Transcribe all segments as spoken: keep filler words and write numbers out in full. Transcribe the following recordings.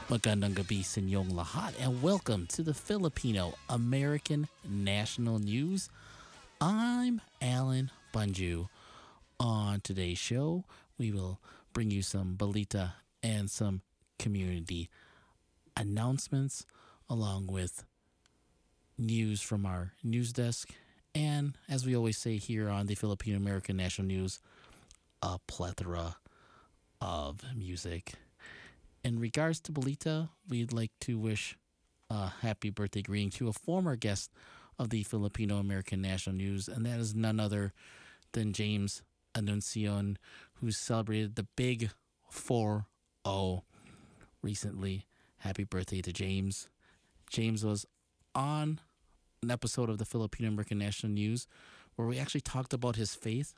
Magandang gabi sa inyong lahat and welcome to the Filipino American National News. I'm Alan Bunju. On today's show, we will bring you some balita and some community announcements along with news from our news desk. And as we always say here on the Filipino American National News, a plethora of music. In regards to Balita, we'd like to wish a happy birthday greeting to a former guest of the Filipino American National News, and that is none other than James Anuncion, who celebrated the big four oh recently. Happy birthday to James. James was on an episode of the Filipino American National News where we actually talked about his faith.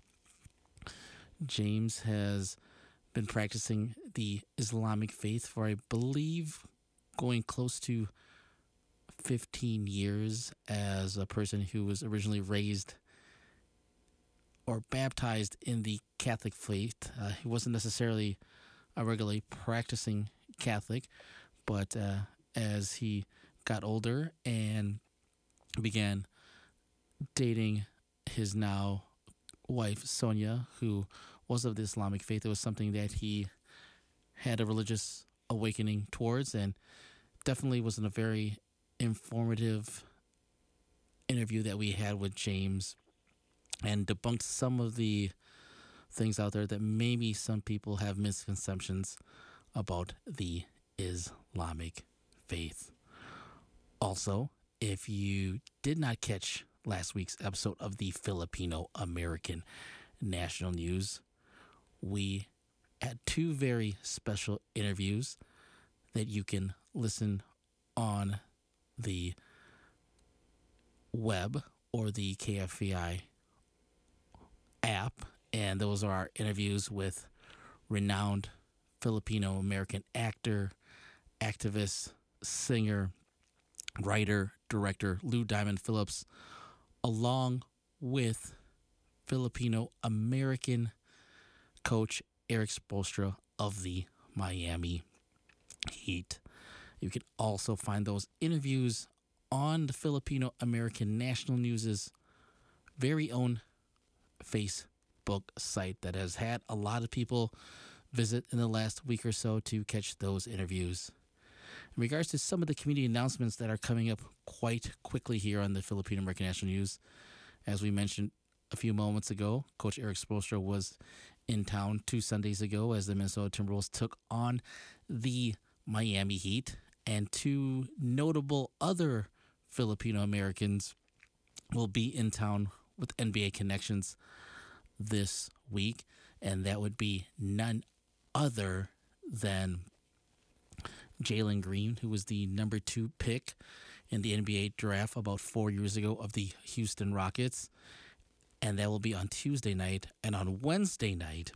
James has been practicing the Islamic faith for, I believe, going close to fifteen years as a person who was originally raised or baptized in the Catholic faith. Uh, he wasn't necessarily a regularly practicing Catholic, but uh, as he got older and began dating his now wife, Sonia, who was of the Islamic faith, it was something that he had a religious awakening towards, and definitely was in a very informative interview that we had with James and debunked some of the things out there that maybe some people have misconceptions about the Islamic faith. Also, if you did not catch last week's episode of the Filipino American National News, we had two very special interviews that you can listen on the web or the K F E I app. And those are our interviews with renowned Filipino American actor, activist, singer, writer, director Lou Diamond Phillips, along with Filipino American coach Erik Spoelstra of the Miami Heat. You can also find those interviews on the Filipino American National News's very own Facebook site that has had a lot of people visit in the last week or so to catch those interviews. In regards to some of the community announcements that are coming up quite quickly here on the Filipino American National News, as we mentioned a few moments ago, Coach Erik Spoelstra was in town two Sundays ago as the Minnesota Timberwolves took on the Miami Heat, and two notable other Filipino Americans will be in town with N B A connections this week, and that would be none other than Jalen Green, who was the number two pick in the N B A draft about four years ago of the Houston Rockets. And that will be on Tuesday night. And on Wednesday night,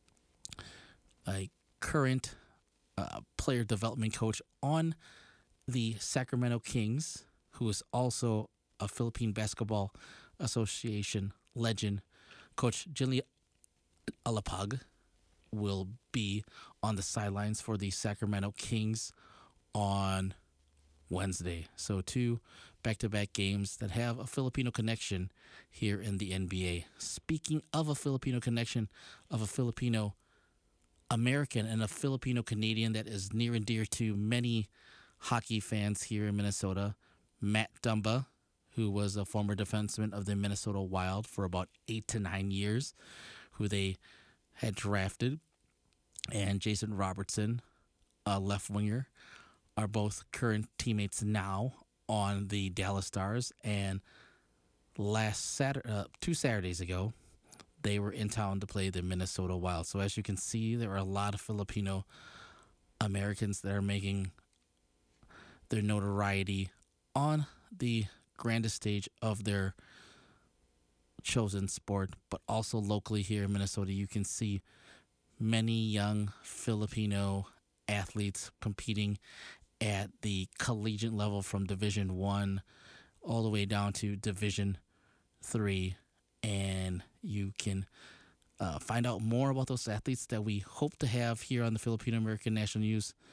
a current uh, player development coach on the Sacramento Kings, who is also a Philippine Basketball Association legend, Coach Jilly Alapag, will be on the sidelines for the Sacramento Kings on Wednesday. So two back-to-back games that have a Filipino connection here in the N B A. Speaking of a Filipino connection, of a Filipino American and a Filipino Canadian that is near and dear to many hockey fans here in Minnesota, Matt Dumba, who was a former defenseman of the Minnesota Wild for about eight to nine years, who they had drafted, and Jason Robertson, a left winger, are both current teammates now on the Dallas Stars. And last Saturday, uh, two Saturdays ago, they were in town to play the Minnesota Wild. So as you can see, there are a lot of Filipino Americans that are making their notoriety on the grandest stage of their chosen sport, but also locally here in Minnesota. You can see many young Filipino athletes competing at the collegiate level from Division One all the way down to Division Three, and you can uh, find out more about those athletes that we hope to have here on the Filipino American National News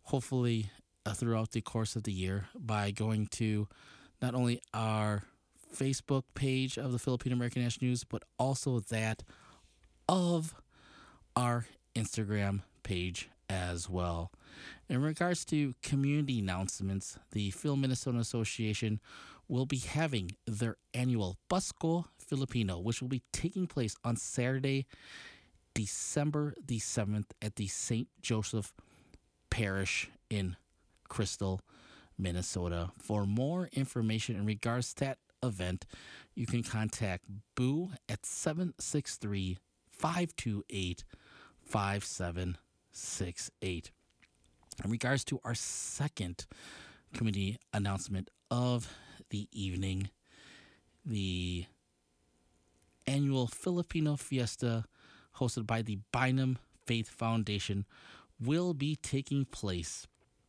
hopefully uh, throughout the course of the year by going to not only our Facebook page of the Filipino American National News, but also that of our Instagram page as well. In regards to community announcements, the Phil Minnesota Association will be having their annual Pasko Filipino, which will be taking place on Saturday, December the seventh at the Saint Joseph Parish in Crystal, Minnesota. For more information in regards to that event, you can contact Boo at seven six three, five two eight, five seven six eight. In regards to our second community announcement of the evening, the annual Filipino Fiesta hosted by the Bynum Faith Foundation will be taking place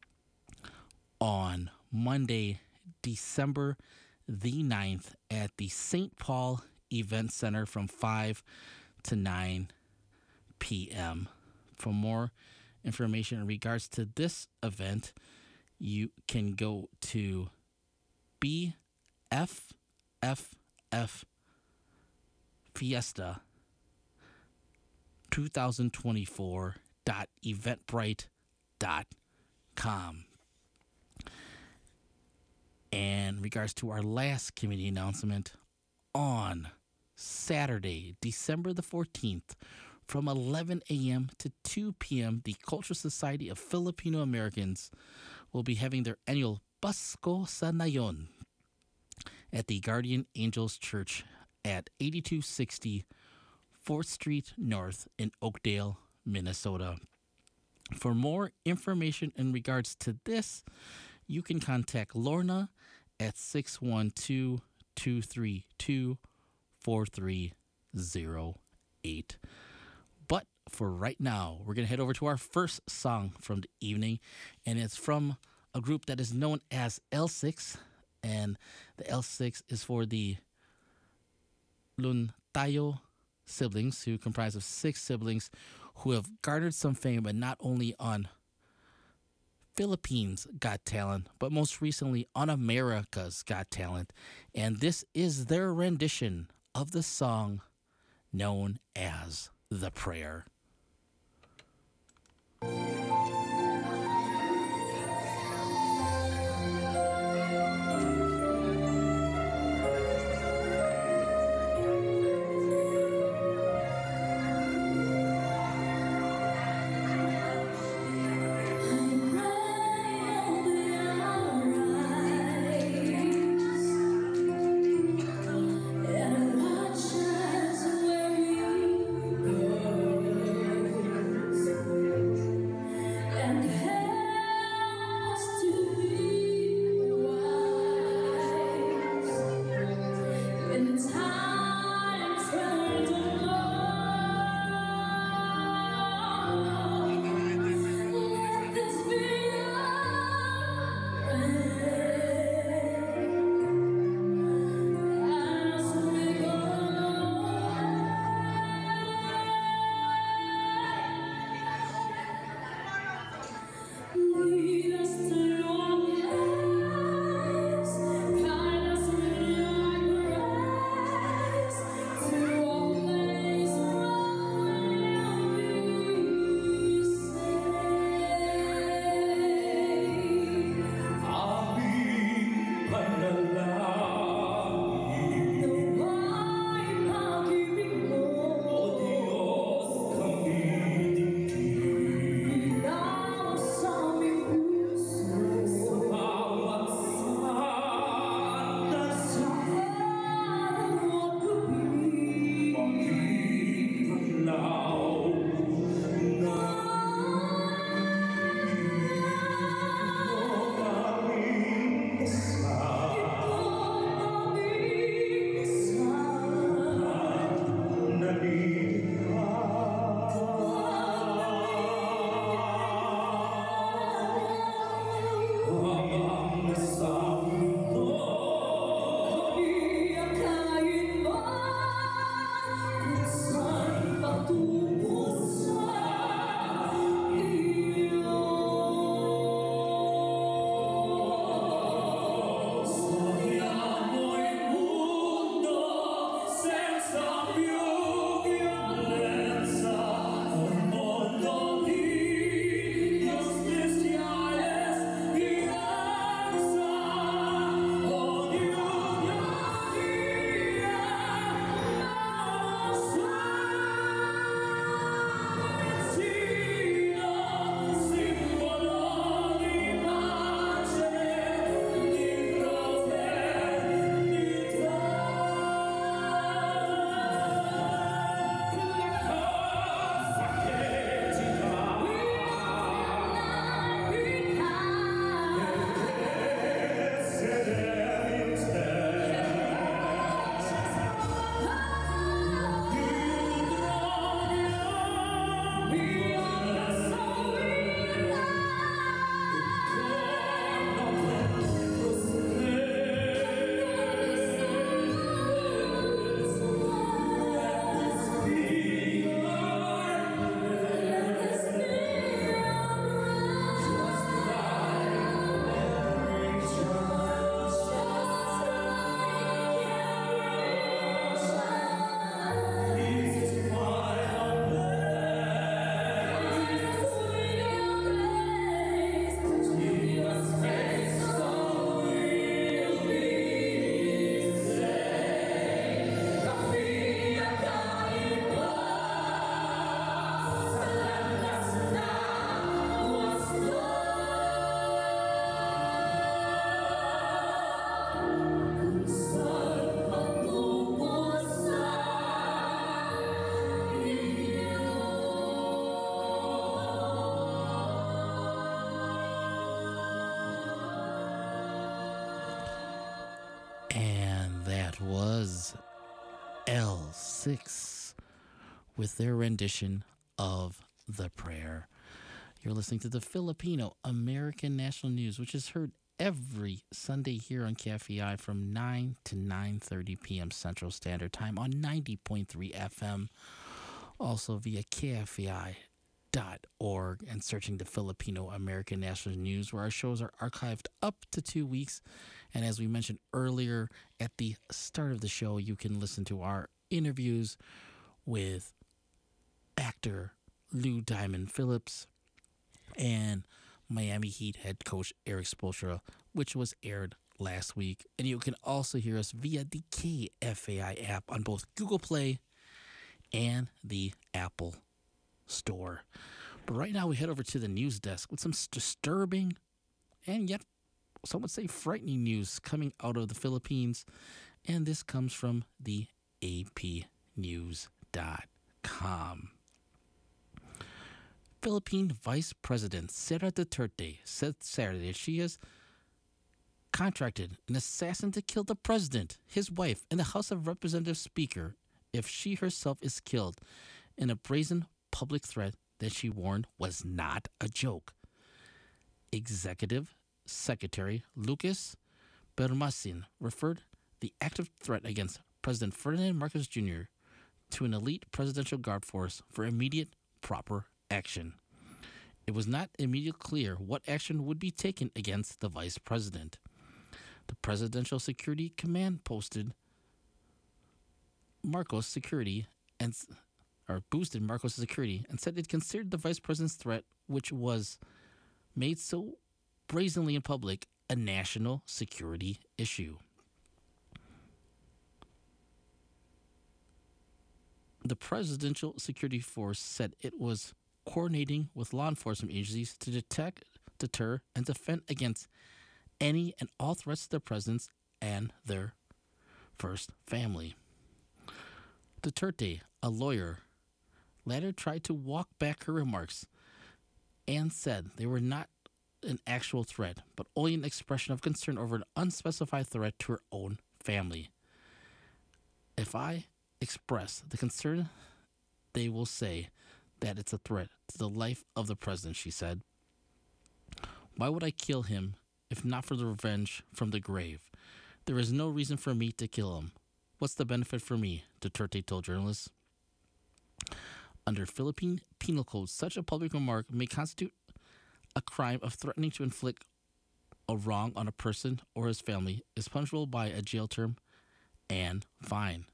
on Monday, December the ninth at the Saint Paul Event Center from five to nine p.m. For more information in regards to this event, you can go to B F F F Fiesta twenty twenty-four dot eventbrite dot com. And in regards to our last community announcement, on Saturday, December the fourteenth, from eleven a.m. to two p.m., the Cultural Society of Filipino Americans will be having their annual Pasko sa Nayon at the Guardian Angels Church at eighty-two sixty fourth Street North in Oakdale, Minnesota. For more information in regards to this, you can contact Lorna at six one two, two three two, four three zero eight. But for right now, we're going to head over to our first song from the evening, and it's from a group that is known as L six, and the L six is for the Luntayo siblings, who comprise of six siblings who have garnered some fame, but not only on Philippines Got Talent, but most recently on America's Got Talent. And this is their rendition of the song known as The Prayer. And watch as where you go. L six with their rendition of The Prayer. You're listening to the Filipino American National News, which is heard every Sunday here on K F E I from nine to nine thirty p.m. Central Standard Time on ninety point three F M. Also via K F E I dot org and searching the Filipino American National News, where our shows are archived up to two weeks. And as we mentioned earlier at the start of the show, you can listen to our interviews with actor Lou Diamond Phillips and Miami Heat head coach Eric Spoelstra, which was aired last week. And you can also hear us via the K F A I app on both Google Play and the Apple Store. But right now we head over to the news desk with some disturbing and yet some would say frightening news coming out of the Philippines. And this comes from the A P news dot com. Philippine Vice President Sara Duterte said Saturday she has contracted an assassin to kill the president, his wife, and the House of Representatives Speaker if she herself is killed in a brazen public threat that she warned was not a joke. Executive Secretary Lucas Bermasin referred the active threat against President Ferdinand Marcos Junior to an elite presidential guard force for immediate proper action. It was not immediately clear what action would be taken against the vice president. The Presidential Security Command posted Marcos' security and or boosted Marcos' security and said it considered the vice president's threat, which was made so brazenly in public, a national security issue. The Presidential Security Force said it was coordinating with law enforcement agencies to detect, deter, and defend against any and all threats to the presidents and their first family. Duterte, a lawyer, later tried to walk back her remarks and said they were not an actual threat, but only an expression of concern over an unspecified threat to her own family. If I express the concern, they will say that it's a threat to the life of the president, she said. Why would I kill him if not for the revenge from the grave? There is no reason for me to kill him. What's the benefit for me? Duterte told journalists. Under Philippine Penal Code, such a public remark may constitute a crime of threatening to inflict a wrong on a person or his family, is punishable by a jail term and fine.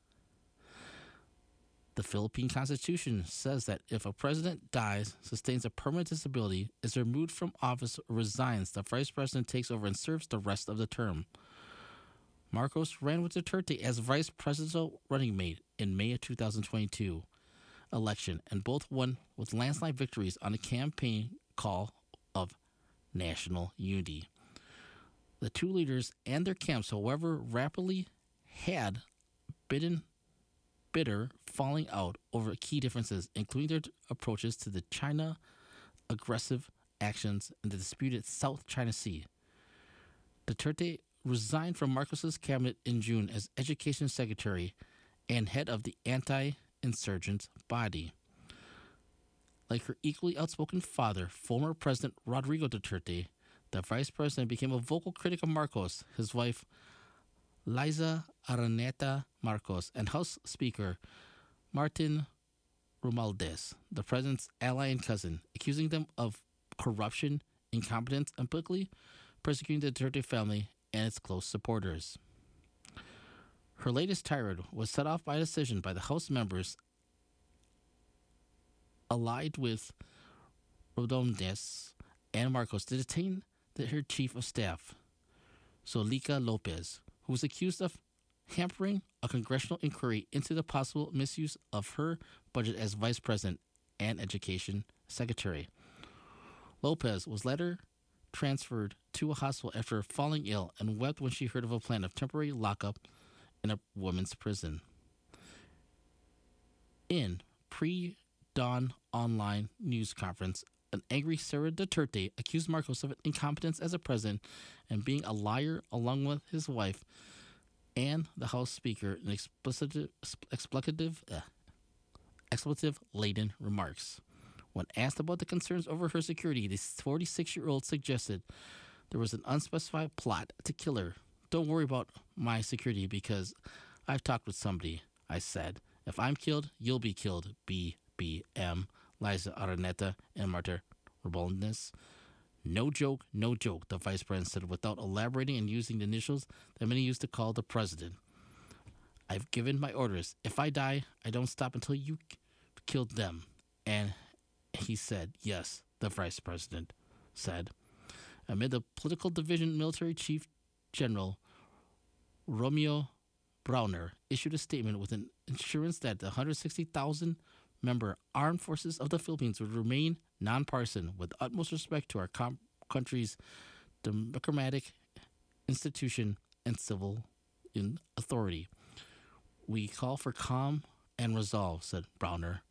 The Philippine Constitution says that if a president dies, sustains a permanent disability, is removed from office, or resigns, the vice president takes over and serves the rest of the term. Marcos ran with Duterte as vice presidential running mate in May of two thousand twenty-two election, and both won with landslide victories on a campaign call of national unity. The two leaders and their camps, however, rapidly had bidden bitter falling out over key differences, including their approaches to the China aggressive actions in the disputed South China Sea. Duterte resigned from Marcos's cabinet in June as education secretary and head of the anti-insurgent body. Like her equally outspoken father, former President Rodrigo Duterte, the vice president became a vocal critic of Marcos, his wife Liza Araneta Marcos, and House Speaker Martin Romualdez, the president's ally and cousin, accusing them of corruption, incompetence, and publicly persecuting the Duterte family and its close supporters. Her latest tirade was set off by a decision by the House members allied with Romualdez and Marcos to detain the, her chief of staff, Zolica Lopez, who was accused of hampering a congressional inquiry into the possible misuse of her budget as vice president and education secretary. Lopez was later transferred to a hospital after falling ill and wept when she heard of a plan of temporary lockup in a women's prison. In pre-dawn online news conference, an angry Sara Duterte accused Marcos of incompetence as a president and being a liar along with his wife and the House Speaker in expletive, expletive, uh, expletive-laden remarks. When asked about the concerns over her security, the forty-six-year-old suggested there was an unspecified plot to kill her. Don't worry about my security because I've talked with somebody, I said. If I'm killed, you'll be killed, B B M, Liza Araneta and Marta Robles. No joke, no joke, the vice president said without elaborating and using the initials that many used to call the president. I've given my orders. If I die, I don't stop until you k- killed them. And he said, yes, the vice president said. Amid the political division, military chief general Romeo Browner issued a statement with an assurance that the one hundred sixty thousand member armed forces of the Philippines would remain nonpartisan with utmost respect to our com- country's democratic institution and civil in authority. We call for calm and resolve, said Browner.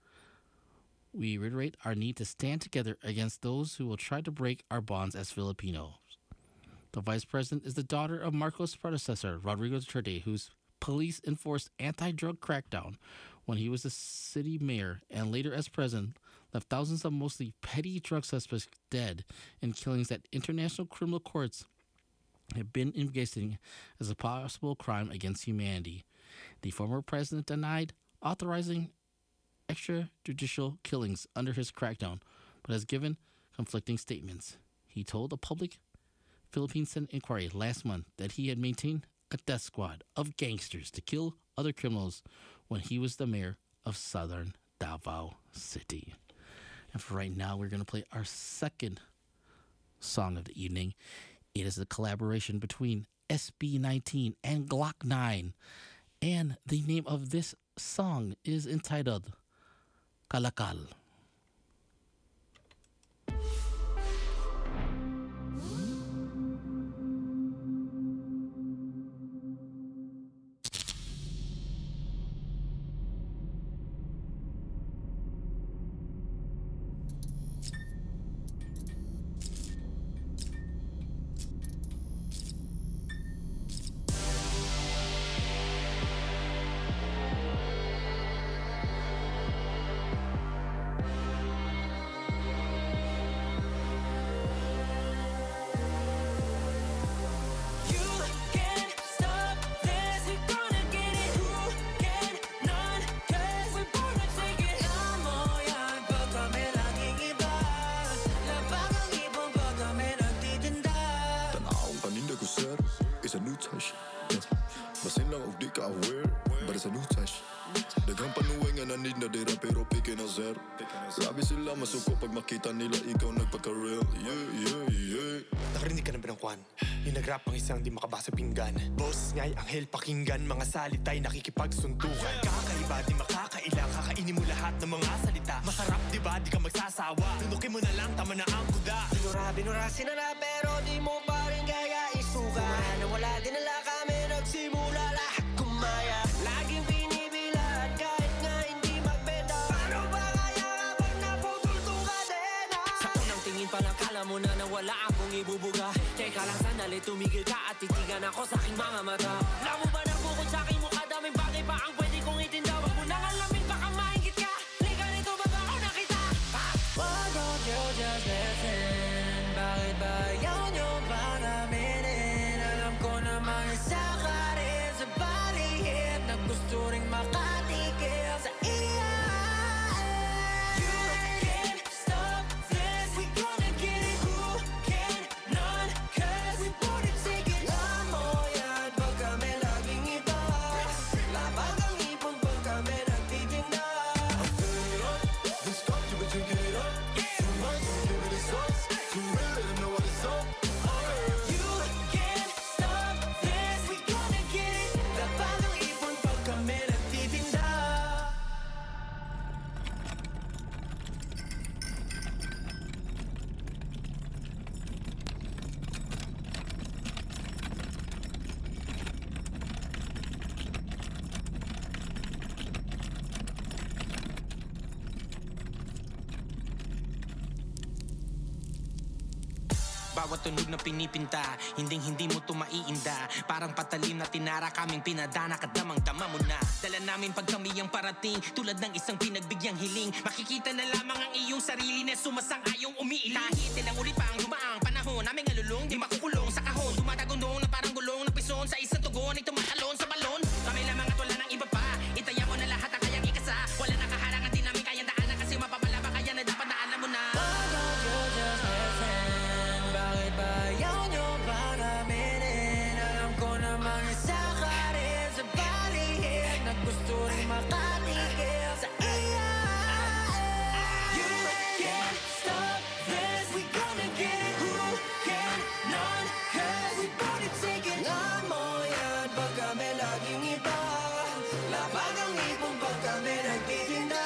We reiterate our need to stand together against those who will try to break our bonds as Filipinos. The vice president is the daughter of Marcos' predecessor, Rodrigo Duterte, whose police enforced anti-drug crackdown when he was the city mayor and later as president left thousands of mostly petty drug suspects dead in killings that international criminal courts have been investigating as a possible crime against humanity. The former president denied authorizing extrajudicial killings under his crackdown, but has given conflicting statements. He told a public Philippine Senate inquiry last month that he had maintained a death squad of gangsters to kill other criminals when he was the mayor of southern Davao City. And for right now, we're going to play our second song of the evening. It is a collaboration between S B nineteen and Glock nine. And the name of this song is entitled Kalakal. Grabe sila masuko pag makita nila ikaw nagpagka-real. Yeah, yeah, yeah. Nakarinig ka na ba ng kwan? Yung nag-rap ang isang di makabasa pinggan. Boss nga'y anghel pakinggan, mga salita'y nakikipagsundukan. Kakaiba di makakailang, kakainin mo lahat ng mga salita. Masarap di ba di ka magsasawa? Tunukin mo na lang, tama na ang kuda. Binura, binura, sinara, pero di mo pa rin kaya isuka. Kumara na wala, dinala kami, nagsimula lahat kumaya. Laging binibilad, kahit nga hindi magbenta. Paano ba kaya kapag naputol tong kadena? Sa unang tingin pa lang kala mo na nawala akong ibubuga. Teka lang sandali, tumigil ka at titigan ako sa aking mga mata. Alam mo ba nang bukod sa aking mukha, daming bagay pa ang pwede kong itinda. Wag mo nang alamin, baka maingit ka. Liga nito ba ba ako nakita? Why don't you just listen? Bakit ba yun yung pang aminin? Alam ko namang isa ka rin sa balihid na gusto ring makatikil sa iya. Come in and Bawat tunog na pinipinta, hinding hindi mo to maiinda. Parang patalim na tinara kaming pinadana, kadamang dama mo na. Dala namin pag kami ang parating, tulad ng isang pinagbigyang hiling. Makikita na lamang ang iyong sarili na sumasang-ayong umiiling. Kahit ilang ulit pa ang dumaang panahon, naming alulong, di makukulong sa kahon. Tumatagundong na parang gulong ng pison, sa isang tugon ay tumatalon sa balon. Kami lamang at wala ng iba pa, itaya mo na lahat ang kayang ikasa. Wala nakaharangan, di namin kayang daanan, kasi mapapala ba kaya na dapat na alam mo na. Why don't you just listen? Bakit ba ayaw nyo bang aminin? Alam ko namang isa ka rin sa paligid na gusto rin makatigil sa iya. You can't stop this, we gonna get it. Who can none? Cause we gonna take it. Alam mo yan, pag kami laging iba. Lapag ang ipong pag kami nagtitinda.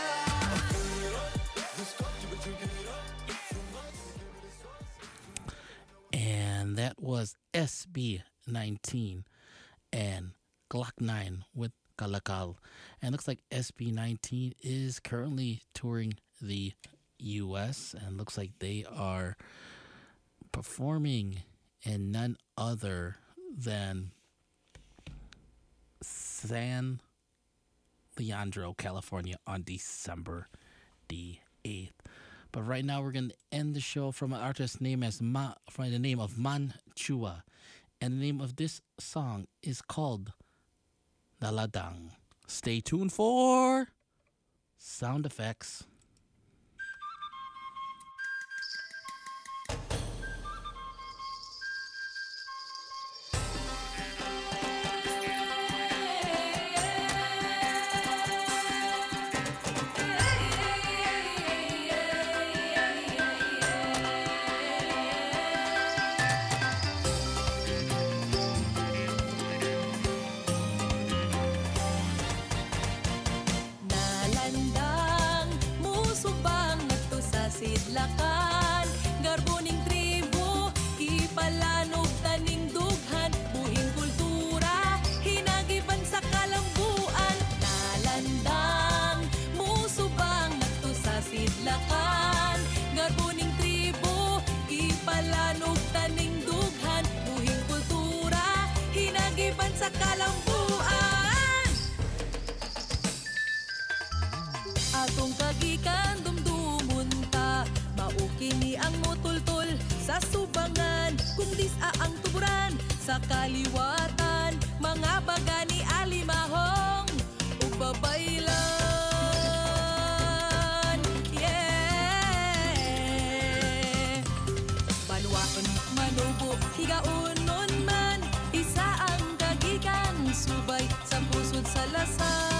And that was S B nineteen and Glock nine with Kalakal. And looks like S B nineteen is currently touring the U S and looks like they are performing in none other than San Leandro, California on December the eighth. But right now we're going to end the show from an artist name as Ma, from the name of Manchua. And the name of this song is called Daladang. Stay tuned for sound effects. Nalandang musubang nagto sa sidlakan, garbuning tribo ipalanog taning dughan, buhing kultura hinagiban sa kalambuan. Nalandang musubang nagto sa sidlakan, garbuning tribo ipalanog taning dughan, buhing kultura hinagiban sa kalambuan. Atong kagikan dumdumun ta, maukini ang mutultol sa subangan, kung dis-a ang tuburan sa kaliwatan, mga baga ni alimahong ug babaylan. Yeah, banwaon manubo higaunon man, isa ang kagikan subay sa pusod sa lasang.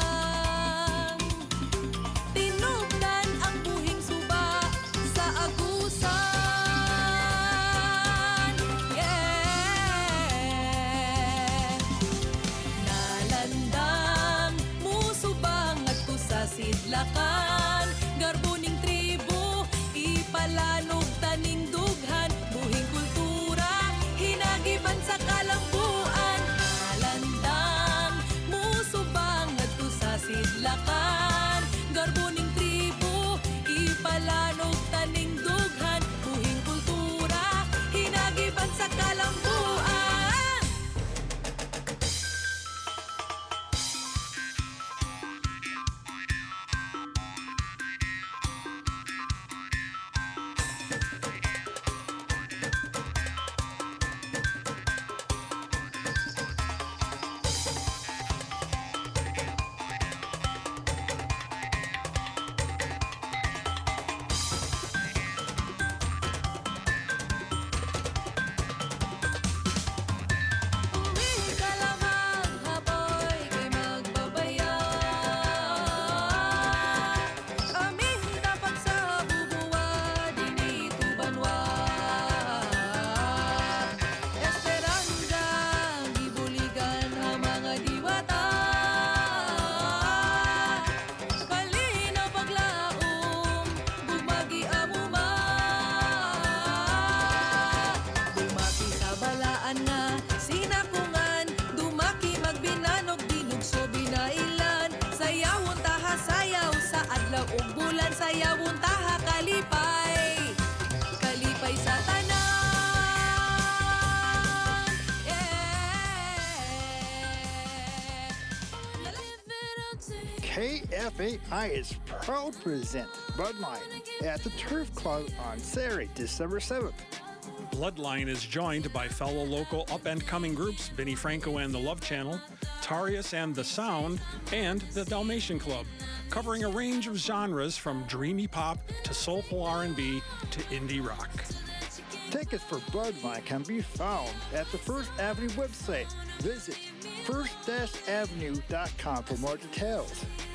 Tinugdan ang buhing suba sa agusan. Yeah, nalandang musubang ngadto sa sidlakan, garbuning tribo ipalanog taning dughan, buhing kultura hinagiban sa kalambuan. Nalandang musubang ngadto sa sidlakan, garbuning tribo ipalanog taning dughan, buhing kultura hinagiban sa kalambuan. F A I is proud to present Bloodline at the Turf Club on Saturday, December seventh. Bloodline is joined by fellow local up-and-coming groups Vinnie Franco and the Love Channel, Tarius and The Sound, and the Dalmatian Club, covering a range of genres from dreamy pop to soulful R and B to indie rock. Tickets for Bloodline can be found at the First Avenue website. Visit first avenue dot com for more details.